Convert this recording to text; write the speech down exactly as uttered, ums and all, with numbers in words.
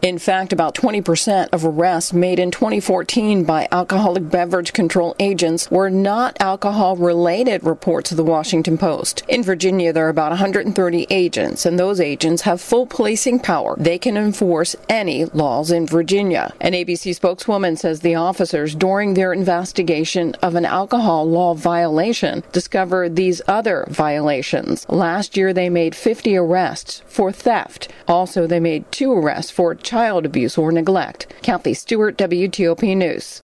In fact, about twenty percent of arrests made in twenty fourteen by alcoholic beverage control agents were not alcohol-related, reports the Washington Post. In Virginia, there are about one hundred thirty agents, and those agents have full policing power. They can enforce any laws in Virginia. An A B C spokeswoman says the officers, during their investigation of an alcohol law violation, discovered these other violations. Last year, they made fifty arrests for theft. Also, they made two arrests for child abuse or neglect. Kathy Stewart, W T O P News.